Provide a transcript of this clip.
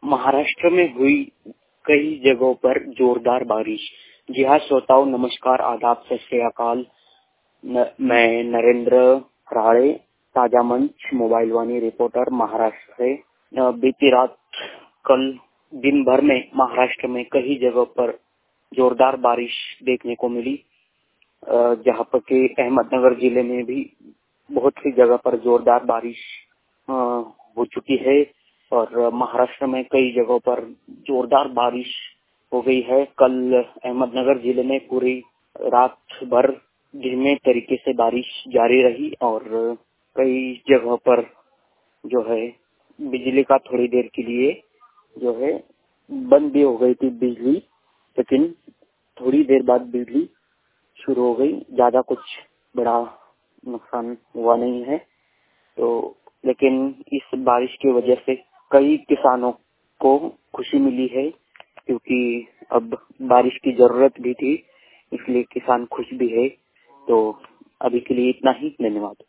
महाराष्ट्र में हुई कई जगहों पर जोरदार बारिश। जी हाँ श्रोताओं, नमस्कार, आदाब, सत श्री अकाल। मैं नरेंद्र राणे, ताजा मंच मोबाइल वाणी रिपोर्टर महाराष्ट्र से। बीती रात कल दिन भर में महाराष्ट्र में कई जगहों पर जोरदार बारिश देखने को मिली, जहाँ पर के अहमदनगर जिले में भी बहुत सी जगह पर जोरदार बारिश हो चुकी है और महाराष्ट्र में कई जगहों पर जोरदार बारिश हो गई है। कल अहमदनगर जिले में पूरी रात भर धीमे तरीके से बारिश जारी रही और कई जगहों पर जो है बिजली का थोड़ी देर के लिए जो है बंद भी हो गई थी बिजली, लेकिन थोड़ी देर बाद बिजली शुरू हो गई। ज्यादा कुछ बड़ा नुकसान हुआ नहीं है, तो लेकिन इस बारिश की वजह से कई किसानों को खुशी मिली है, क्योंकि अब बारिश की जरूरत भी थी, इसलिए किसान खुश भी है। तो अभी के लिए इतना ही, धन्यवाद।